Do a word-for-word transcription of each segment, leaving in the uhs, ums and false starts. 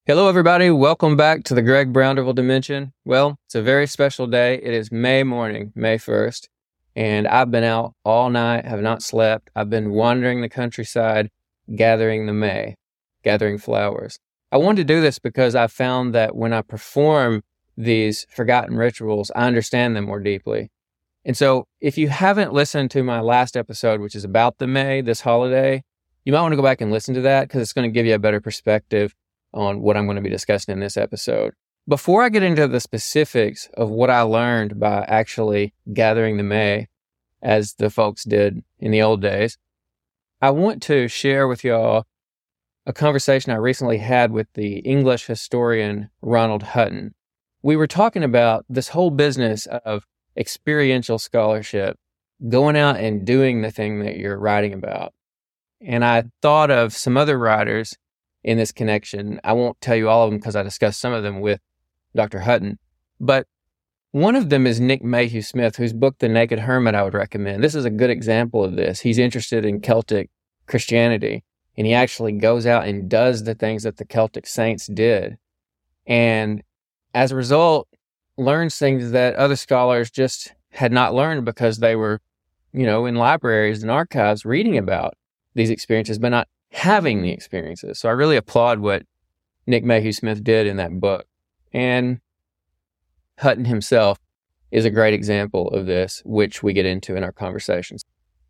Hello, everybody. Welcome back to the Greg Brownderville Dimension. Well, it's a very special day. It is May morning, May first, and I've been out all night, have not slept. I've been wandering the countryside, gathering the May, gathering flowers. I wanted to do this because I found that when I perform these forgotten rituals, I understand them more deeply. And so if you haven't listened to my last episode, which is about the May, this holiday, you might want to go back and listen to that because it's going to give you a better perspective on what I'm going to be discussing in this episode. Before I get into the specifics of what I learned by actually gathering the May, as the folks did in the old days, I want to share with y'all a conversation I recently had with the English historian Ronald Hutton. We were talking about this whole business of experiential scholarship, going out and doing the thing that you're writing about. And I thought of some other writers in this connection. I won't tell you all of them because I discussed some of them with Doctor Hutton, but one of them is Nick Mayhew Smith, whose book, The Naked Hermit, I would recommend. This is a good example of this. He's interested in Celtic Christianity, and he actually goes out and does the things that the Celtic saints did. And as a result, learns things that other scholars just had not learned because they were, you know, in libraries and archives reading about these experiences, but not having the experiences. So I really applaud what Nick Mayhew Smith did in that book. And Hutton himself is a great example of this, which we get into in our conversations.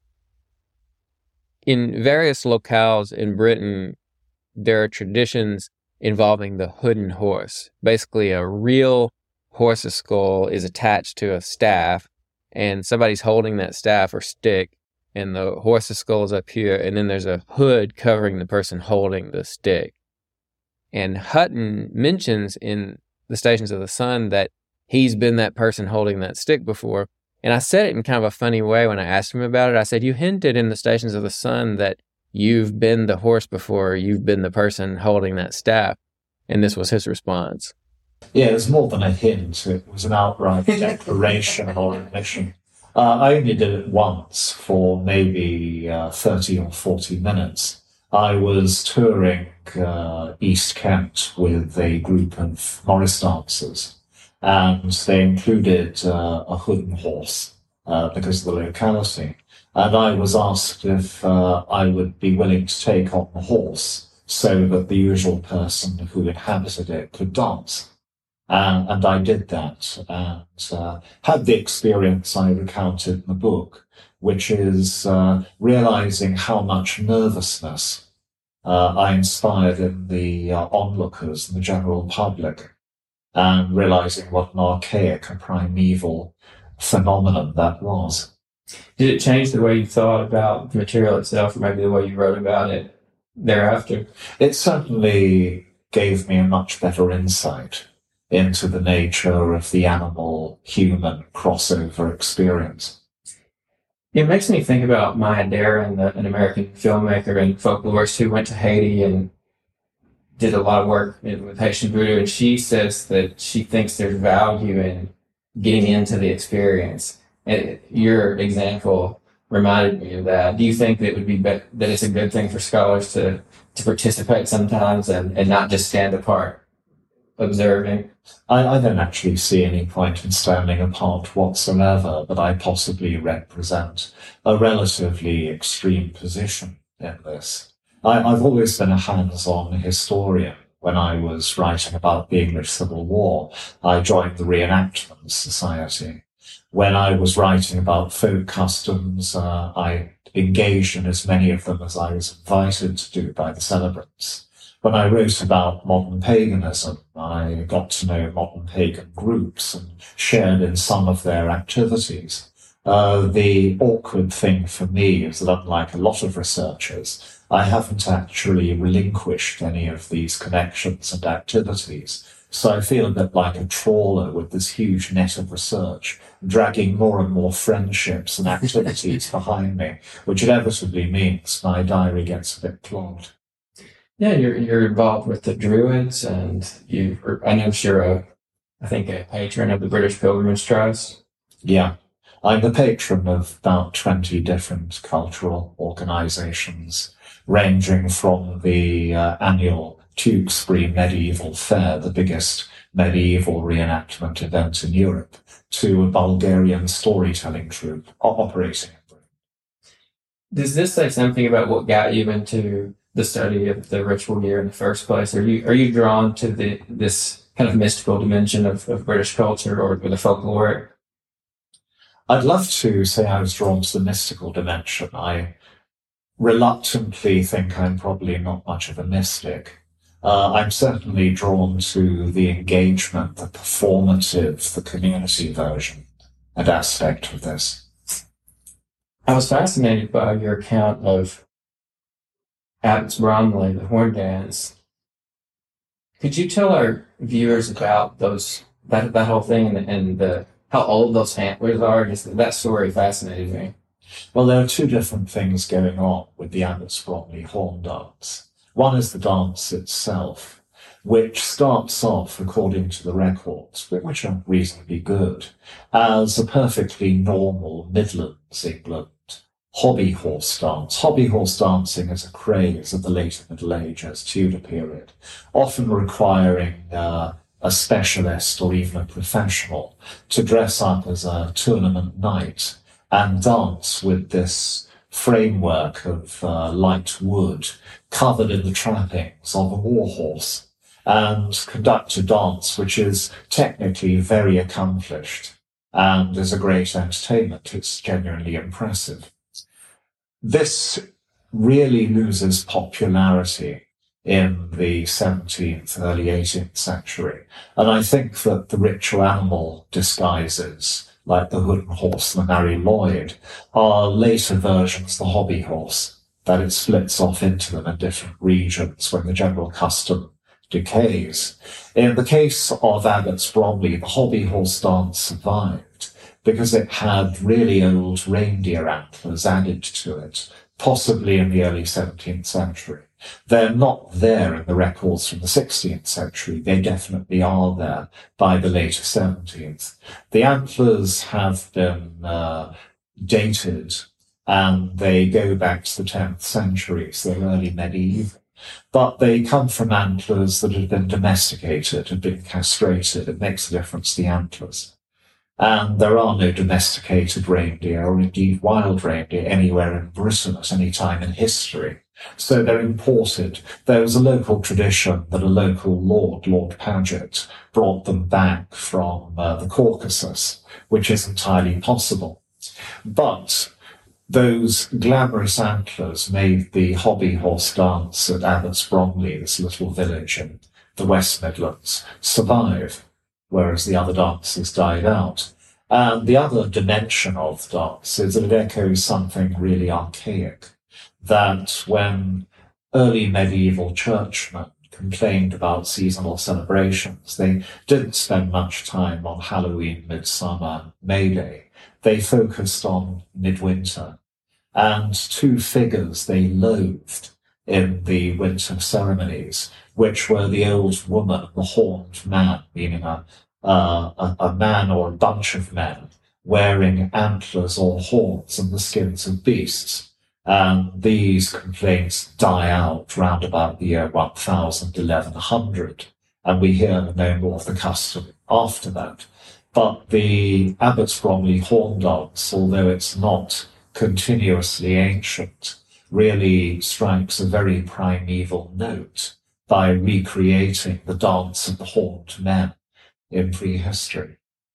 In various locales in Britain, there are traditions involving the hooded horse. Basically, a real horse's skull is attached to a staff, and somebody's holding that staff or stick, and the horse's skull is up here, and then there's a hood covering the person holding the stick. And Hutton mentions in the Stations of the Sun that he's been that person holding that stick before. And I said it in kind of a funny way when I asked him about it. I said, you hinted in the Stations of the Sun that you've been the horse before, you've been the person holding that staff. And this was his response. Yeah, it was more than a hint. It was an outright declaration or admission. Uh, I only did it once for maybe uh, thirty or forty minutes. I was touring uh, East Kent with a group of Morris dancers, and they included uh, a hooded horse uh, because of the locality. And I was asked if uh, I would be willing to take on the horse so that the usual person who inhabited it could dance. Uh, and I did that and uh, had the experience I recounted in the book, which is uh, realizing how much nervousness uh, I inspired in the uh, onlookers and the general public, and realizing what an archaic and primeval phenomenon that was. Did it change the way you thought about the material itself, or maybe the way you wrote about it thereafter? It certainly gave me a much better insight into the nature of the animal-human crossover experience. It makes me think about Maya Deren, an American filmmaker and folklorist who went to Haiti and did a lot of work with Haitian voodoo, and she says that she thinks there's value in getting into the experience. And your example reminded me of that. Do you think that it would be, be that it's a good thing for scholars to, to participate sometimes and, and not just stand apart observing? I, I don't actually see any point in standing apart whatsoever, but I possibly represent a relatively extreme position in this. I, I've always been a hands-on historian. When I was writing about the English Civil War, I joined the Reenactment Society. When I was writing about folk customs, uh, I engaged in as many of them as I was invited to do by the celebrants. When I wrote about modern paganism, I got to know modern pagan groups and shared in some of their activities. Uh, the awkward thing for me is that, unlike a lot of researchers, I haven't actually relinquished any of these connections and activities. So I feel a bit like a trawler with this huge net of research, dragging more and more friendships and activities behind me, which inevitably means my diary gets a bit clogged. Yeah, you're you're involved with the Druids, and you. I know you're a, I think, a patron of the British Pilgrimage Trust. Yeah, I'm the patron of about twenty different cultural organisations, ranging from the uh, annual Tewkesbury Medieval Fair, the biggest medieval reenactment event in Europe, to a Bulgarian storytelling troupe operating in Britain. Does this say something about what got you into the study of the ritual year in the first place? Are you are you drawn to the this kind of mystical dimension of, of British culture or, or the folklore? I'd love to say I was drawn to the mystical dimension. I reluctantly think I'm probably not much of a mystic. Uh, I'm certainly drawn to the engagement, the performative, the community version and aspect of this. I was fascinated by your account of Abbots Bromley, the horn dance. Could you tell our viewers about those that that whole thing and, and the how old those antlers are? Just that story fascinated me. Well, there are two different things going on with the Abbots Bromley horn dance. One is the dance itself, which starts off, according to the records, which are reasonably good, as a perfectly normal Midlands England hobby horse dance. Hobby horse dancing is a craze of the later Middle Ages, Tudor period, often requiring uh, a specialist or even a professional to dress up as a tournament knight and dance with this framework of uh, light wood covered in the trappings of a war horse and conduct a dance which is technically very accomplished and is a great entertainment. It's genuinely impressive. This really loses popularity in the seventeenth, early eighteenth century. And I think that the ritual animal disguises, like the Wooden Horse and the Mary Lloyd, are later versions of the hobby horse, that it splits off into them in different regions when the general custom decays. In the case of Abbots Bromley, the hobby horse dance survived because it had really old reindeer antlers added to it, possibly in the early seventeenth century. They're not there in the records from the sixteenth century. They definitely are there by the later seventeenth. The antlers have been uh, dated, and they go back to the tenth century, so they're early medieval. But they come from antlers that have been domesticated, have been castrated. It makes a difference to the antlers. And there are no domesticated reindeer or indeed wild reindeer anywhere in Britain at any time in history. So they're imported. There was a local tradition that a local lord, Lord Paget, brought them back from uh, the Caucasus, which is entirely possible. But those glamorous antlers made the hobby horse dance at Abbots Bromley, this little village in the West Midlands, survive, whereas the other dances died out. And the other dimension of the dance is that it echoes something really archaic, that when early medieval churchmen complained about seasonal celebrations, they didn't spend much time on Halloween, Midsummer, May Day. They focused on midwinter. And two figures they loathed in the winter ceremonies, which were the old woman, the horned man, meaning a Uh, a, a man or a bunch of men wearing antlers or horns and the skins of beasts. And these complaints die out round about the year one thousand, eleven hundred, and we hear no more of the custom after that. But the Abbots Bromley horn dance, although it's not continuously ancient, really strikes a very primeval note by recreating the dance of the horned men in prehistory.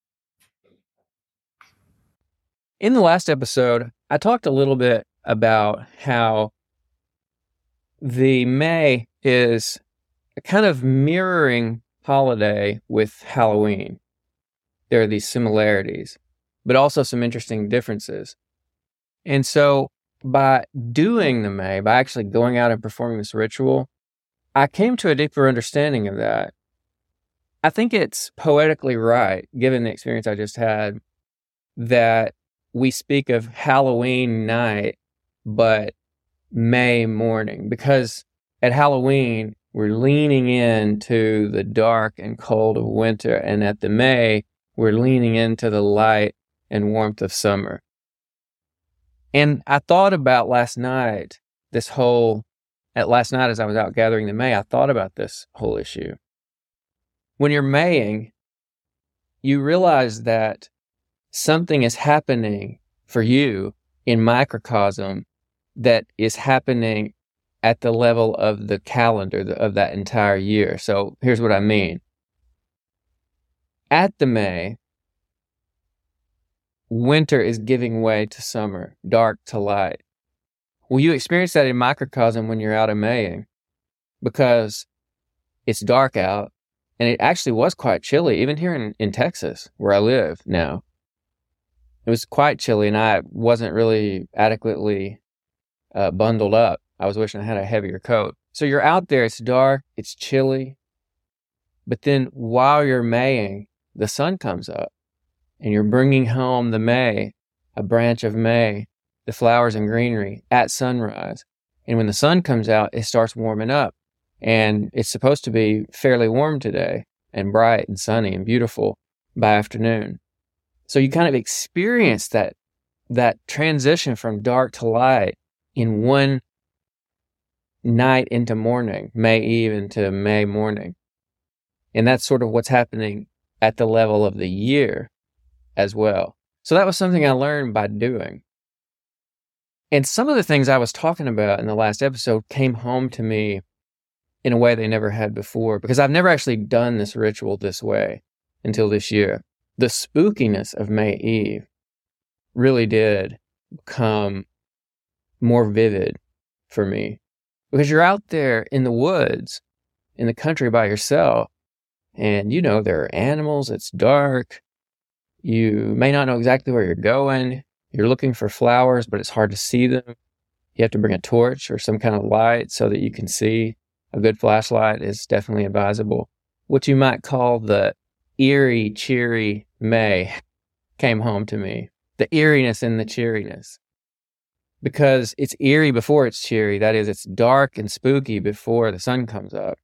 In the last episode, I talked a little bit about how the May is a kind of mirroring holiday with Halloween. There are these similarities, but also some interesting differences. And so by doing the May, by actually going out and performing this ritual, I came to a deeper understanding of that. I think it's poetically right, given the experience I just had, that we speak of Halloween night, but May morning, because at Halloween, we're leaning into the dark and cold of winter, and at the May, we're leaning into the light and warmth of summer. And I thought about last night, this whole at last night as I was out gathering the May, I thought about this whole issue. When you're Maying, you realize that something is happening for you in microcosm that is happening at the level of the calendar of that entire year. So here's what I mean. At the May, winter is giving way to summer, dark to light. Well, you experience that in microcosm when you're out in Maying because it's dark out, and it actually was quite chilly, even here in, in Texas, where I live now. It was quite chilly, and I wasn't really adequately uh, bundled up. I was wishing I had a heavier coat. So you're out there, it's dark, it's chilly, but then while you're Maying, the sun comes up, and you're bringing home the May, a branch of May, the flowers and greenery at sunrise. And when the sun comes out, it starts warming up. And it's supposed to be fairly warm today and bright and sunny and beautiful by afternoon. So you kind of experience that, that transition from dark to light in one night into morning, May Eve into May morning. And that's sort of what's happening at the level of the year as well. So that was something I learned by doing. And some of the things I was talking about in the last episode came home to me in a way they never had before, because I've never actually done this ritual this way until this year. The spookiness of May Eve really did become more vivid for me, because you're out there in the woods, in the country by yourself, and you know there are animals, it's dark, you may not know exactly where you're going, you're looking for flowers, but it's hard to see them. You have to bring a torch or some kind of light so that you can see. A good flashlight is definitely advisable. What you might call the eerie, cheery May came home to me. The eeriness and the cheeriness. Because it's eerie before it's cheery. That is, it's dark and spooky before the sun comes up.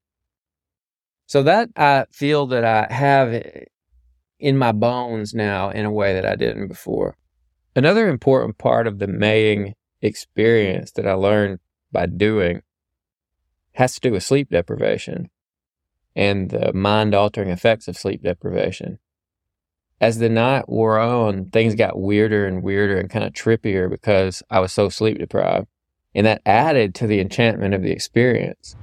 So that I feel that I have in my bones now in a way that I didn't before. Another important part of the Maying experience that I learned by doing has to do with sleep deprivation and the mind-altering effects of sleep deprivation. As the night wore on, things got weirder and weirder and kind of trippier because I was so sleep deprived. And that added to the enchantment of the experience.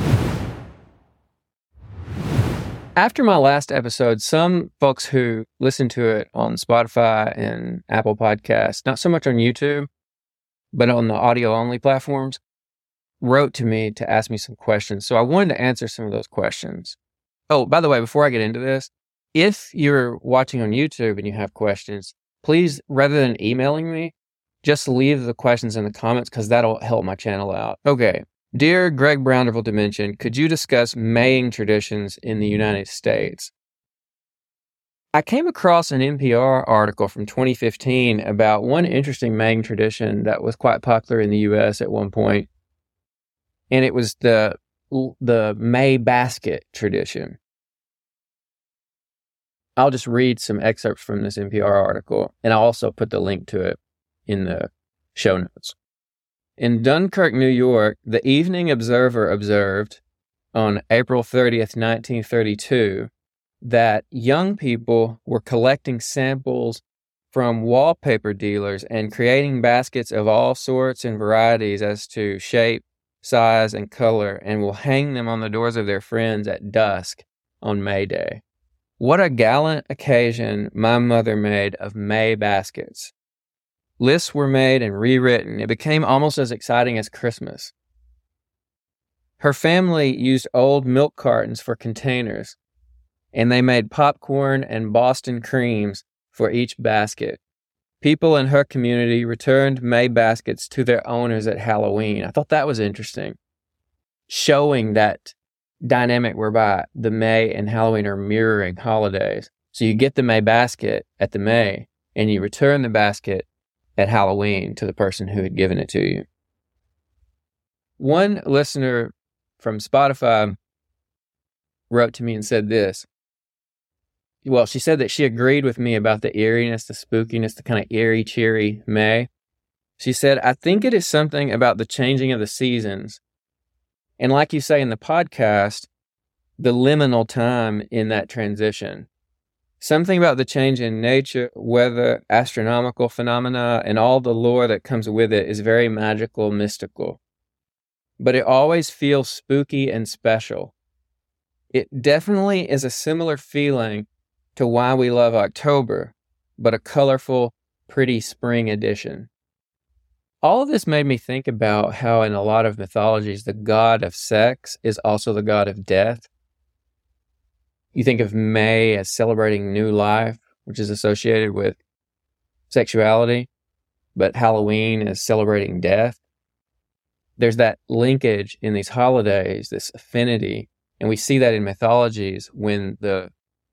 After my last episode, some folks who listened to it on Spotify and Apple Podcasts, not so much on YouTube, but on the audio-only platforms, wrote to me to ask me some questions. So I wanted to answer some of those questions. Oh, by the way, before I get into this, if you're watching on YouTube and you have questions, please, rather than emailing me, just leave the questions in the comments because that'll help my channel out. Okay. Dear Greg Brownderville Dimension, could you discuss Maying traditions in the United States? I came across an N P R article from twenty fifteen about one interesting Maying tradition that was quite popular in the U S at one point, and it was the, the May basket tradition. I'll just read some excerpts from this N P R article, and I'll also put the link to it in the show notes. In Dunkirk, New York, the Evening Observer observed on April thirtieth, nineteen thirty-two, that young people were collecting samples from wallpaper dealers and creating baskets of all sorts and varieties as to shape, size, and color, and will hang them on the doors of their friends at dusk on May Day. What a gallant occasion my mother made of May baskets. Lists were made and rewritten. It became almost as exciting as Christmas. Her family used old milk cartons for containers, and they made popcorn and Boston creams for each basket. People in her community returned May baskets to their owners at Halloween. I thought that was interesting, showing that dynamic whereby the May and Halloween are mirroring holidays. So you get the May basket at the May, and you return the basket at Halloween to the person who had given it to you. One listener from Spotify wrote to me and said this. Well, she said that she agreed with me about the eeriness, the spookiness, the kind of eerie, cheery May. She said, I think it is something about the changing of the seasons And like you say in the podcast, the liminal time in that transition. Something about the change in nature, weather, astronomical phenomena, and all the lore that comes with it is very magical, mystical. But it always feels spooky and special. It definitely is a similar feeling to why we love October, but a colorful, pretty spring edition. All of this made me think about how in a lot of mythologies, the god of sex is also the god of death. You think of May as celebrating new life, which is associated with sexuality, but Halloween is celebrating death. There's that linkage in these holidays, this affinity, and we see that in mythologies when the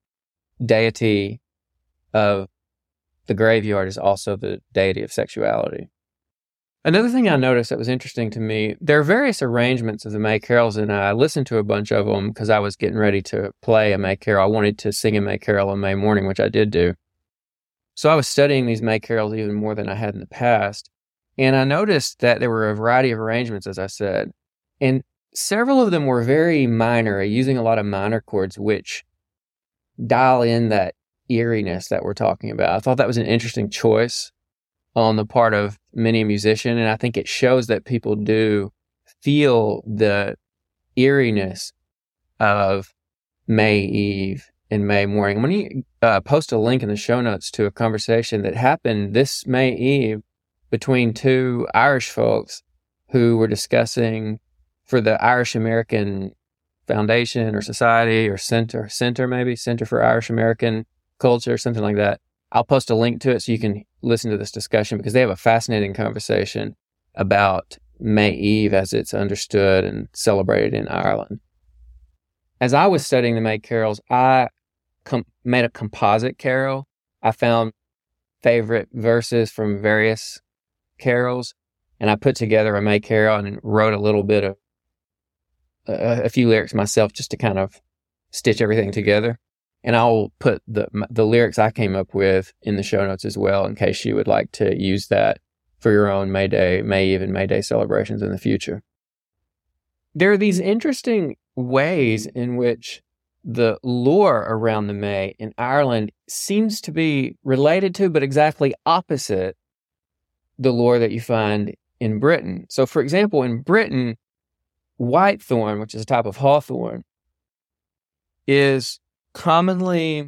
deity of the graveyard is also the deity of sexuality. Another thing I noticed that was interesting to me, there are various arrangements of the May carols, and I listened to a bunch of them because I was getting ready to play a May carol. I wanted to sing a May carol on May morning, which I did do. So I was studying these May carols even more than I had in the past, and I noticed that there were a variety of arrangements, as I said, and several of them were very minor, using a lot of minor chords, which dial in that eeriness that we're talking about. I thought that was an interesting choice on the part of many musicians, and I think it shows that people do feel the eeriness of May Eve and May morning. When you uh, post a link in the show notes to a conversation that happened this May Eve between two Irish folks who were discussing for the Irish American Foundation or Society or Center, Center maybe, Center for Irish American Culture, something like that. I'll post a link to it so you can listen to this discussion because they have a fascinating conversation about May Eve as it's understood and celebrated in Ireland. As I was studying the May carols, I com- made a composite carol. I found favorite verses from various carols, and I put together a May carol and wrote a little bit of a, a few lyrics myself just to kind of stitch everything together. And I'll put the the lyrics I came up with in the show notes as well, in case you would like to use that for your own May Day, May Eve, and May Day celebrations in the future. There are these interesting ways in which the lore around the May in Ireland seems to be related to, but exactly opposite the lore that you find in Britain. So, for example, in Britain, whitethorn, which is a type of hawthorn, is commonly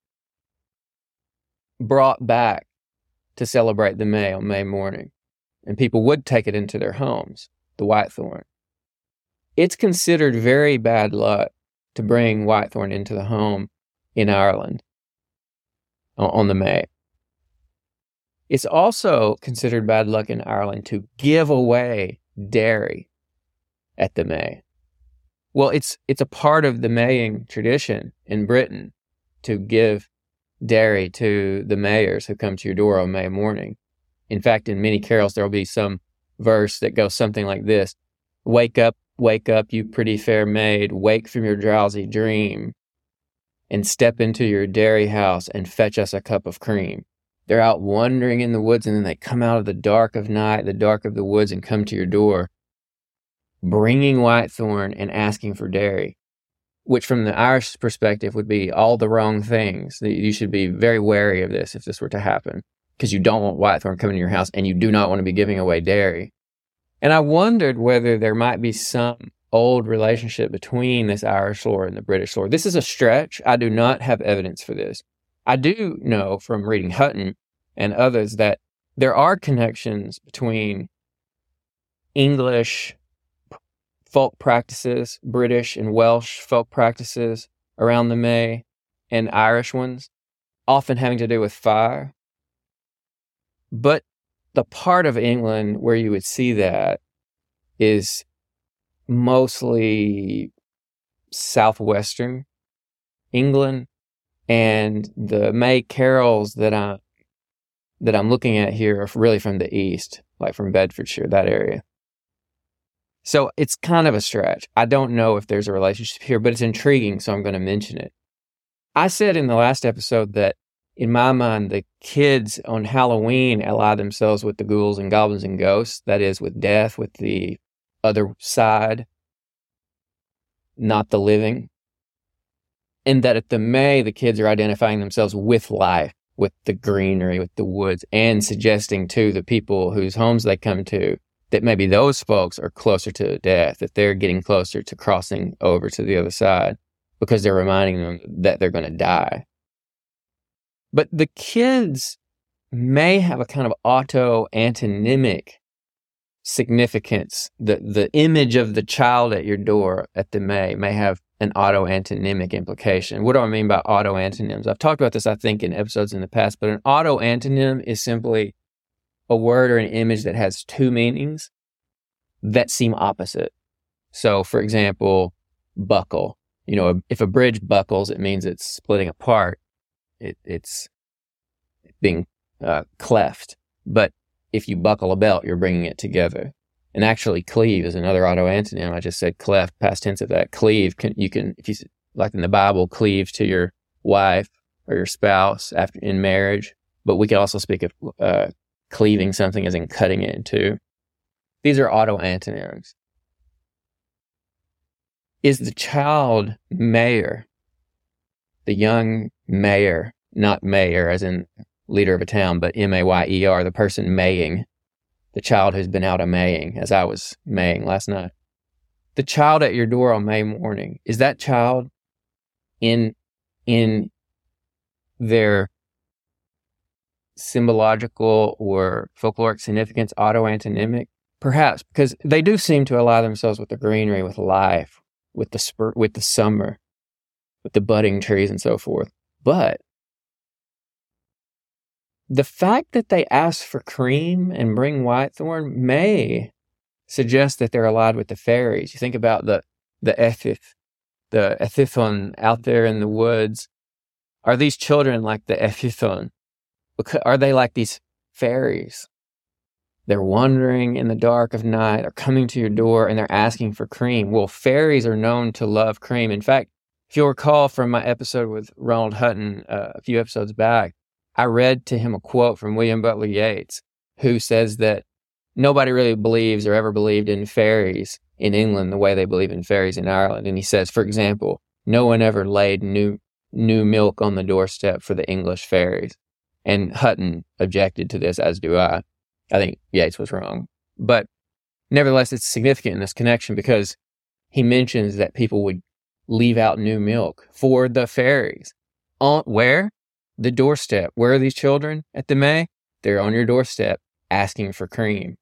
brought back to celebrate the May on May morning, and people would take it into their homes, the whitethorn. It's considered very bad luck to bring whitethorn into the home in Ireland on the May. It's also considered bad luck in Ireland to give away dairy at the May. Well, it's it's a part of the Maying tradition in Britain to give dairy to the mayors who come to your door on May morning. In fact, in many carols, there'll be some verse that goes something like this: "Wake up, wake up, you pretty fair maid, wake from your drowsy dream, and step into your dairy house and fetch us a cup of cream." They're out wandering in the woods, and then they come out of the dark of night, the dark of the woods, and come to your door, bringing whitethorn and asking for dairy, which from the Irish perspective would be all the wrong things. You should be very wary of this if this were to happen, because you don't want whitethorn coming to your house, and you do not want to be giving away dairy. And I wondered whether there might be some old relationship between this Irish lore and the British lore. This is a stretch. I do not have evidence for this. I do know from reading Hutton and others that there are connections between English folk practices, British and Welsh folk practices around the May, and Irish ones, often having to do with fire. But the part of England where you would see that is mostly southwestern England, and the May carols that I that I'm looking at here are really from the east, like from Bedfordshire, that area. So it's kind of a stretch. I don't know if there's a relationship here, but it's intriguing, so I'm going to mention it. I said in the last episode that, in my mind, the kids on Halloween ally themselves with the ghouls and goblins and ghosts, that is, with death, with the other side not the living. And that at the May, the kids are identifying themselves with life, with the greenery, with the woods, and suggesting to the people whose homes they come to that maybe those folks are closer to death, that they're getting closer to crossing over to the other side because they're reminding them that they're going to die. But the kids may have a kind of auto-antonymic significance. The, the image of the child at your door at the May may have an auto-antonymic implication. What do I mean by auto-antonyms? I've talked about this, I think, in episodes in the past, but an auto-antonym is simply a word or an image that has two meanings that seem opposite. So, for example, buckle. You know, if a bridge buckles, it means it's splitting apart. It, it's being uh, cleft. But if you buckle a belt, you're bringing it together. And actually, cleave is another auto-antonym. I just said cleft, past tense of that. Cleave, can, you can, if you, like in the Bible, cleave to your wife or your spouse after in marriage. But we can also speak of uh, cleaving something as in cutting it in two. These are auto-antonyms. Is the child mayor, the young mayor, not mayor as in leader of a town, but M A Y E R, the person maying, the child who's been out a maying, as I was maying last night. The child at your door on May morning, is that child in, in their symbological or folkloric significance auto-antonymic? Perhaps, because they do seem to ally themselves with the greenery, with life, with the spur, with the summer, with the budding trees and so forth. But the fact that they ask for cream and bring whitethorn may suggest that they're allied with the fairies. You think about the the Ethith, the Ethithon out there in the woods. Are these children like the Ethithon? Are they like these fairies? They're wandering in the dark of night, they're coming to your door, and they're asking for cream. Well, fairies are known to love cream. In fact, if you'll recall from my episode with Ronald Hutton uh, a few episodes back, I read to him a quote from William Butler Yeats, who says that nobody really believes or ever believed in fairies in England the way they believe in fairies in Ireland. And he says, for example, no one ever laid new new milk on the doorstep for the English fairies. And Hutton objected to this, as do I. I think Yeats was wrong. But nevertheless, it's significant in this connection because he mentions that people would leave out new milk for the fairies. On where? The doorstep. Where are these children at the May? They're on your doorstep asking for cream.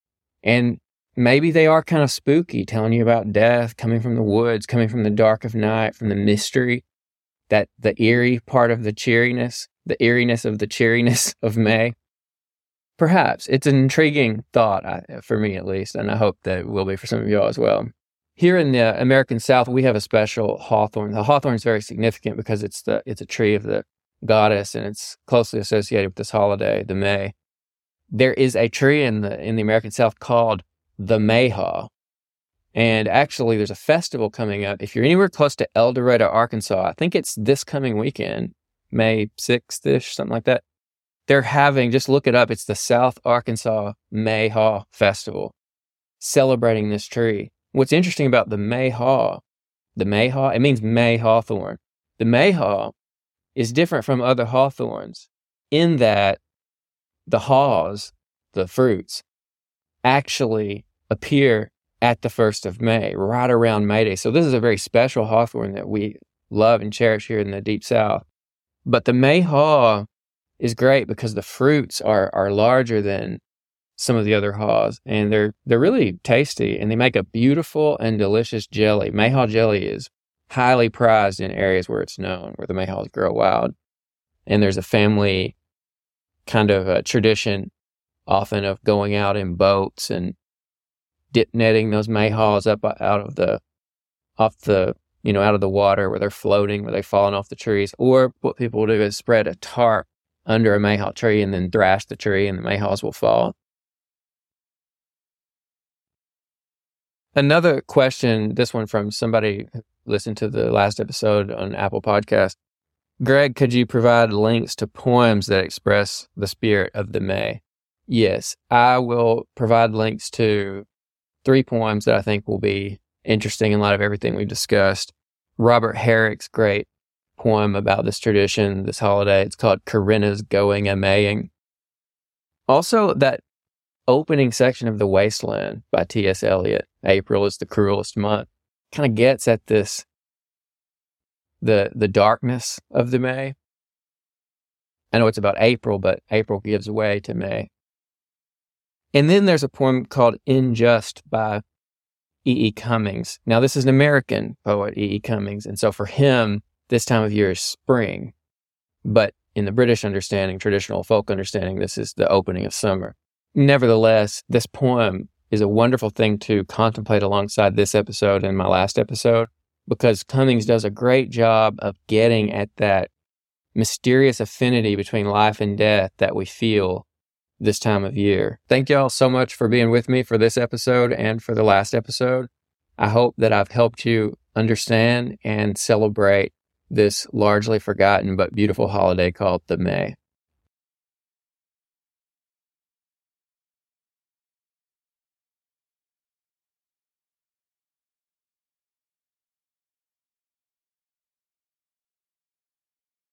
And maybe they are kind of spooky, telling you about death, coming from the woods, coming from the dark of night, from the mystery, that the eerie part of the cheeriness, the eeriness of the cheeriness of May. Perhaps. It's an intriguing thought, for me at least, and I hope that it will be for some of y'all as well. Here in the American South, we have a special hawthorn. The hawthorn is very significant because it's the it's a tree of the goddess, and it's closely associated with this holiday, the May. There is a tree in the in the American South called the Mayhaw, and actually there's a festival coming up. If you're anywhere close to El Dorado, Arkansas, I think it's this coming weekend, May sixth-ish, something like that. They're having, just look it up, it's the South Arkansas Mayhaw Festival, celebrating this tree. What's interesting about the Mayhaw, the Mayhaw, it means May hawthorn. The Mayhaw is different from other hawthorns in that the haws, the fruits, actually appear at the first of May, right around May Day. So this is a very special hawthorn that we love and cherish here in the Deep South. But the Mayhaw is great because the fruits are are larger than some of the other haws, and they're they're really tasty, and they make a beautiful and delicious jelly. Mayhaw jelly is highly prized in areas where it's known, where the mayhaws grow wild. And there's a family kind of a tradition often of going out in boats and dip netting those mayhaws up out of the off the you know out of the water where they're floating, where they're falling off the trees. Or what people will do is spread a tarp under a mayhaw tree and then thrash the tree, and the mayhaws will fall. Another question, this one from somebody who listened to the last episode on Apple Podcast. Greg, could you provide links to poems that express the spirit of the May? Yes, I will provide links to three poems that I think will be interesting in light of everything we've discussed. Robert Herrick's great poem about this tradition, this holiday, it's called Corinna's Going a Maying. Also, that opening section of The Wasteland by T S Eliot, April is the cruelest month, kind of gets at this, the the darkness of the May. I know it's about April, but April gives way to May. And then there's a poem called Unjust by E E. Cummings. Now, this is an American poet, E E. Cummings, and so for him, this time of year is spring. But in the British understanding, traditional folk understanding, this is the opening of summer. Nevertheless, this poem is a wonderful thing to contemplate alongside this episode and my last episode, because Cummings does a great job of getting at that mysterious affinity between life and death that we feel this time of year. Thank y'all so much for being with me for this episode and for the last episode. I hope that I've helped you understand and celebrate this largely forgotten but beautiful holiday called the May.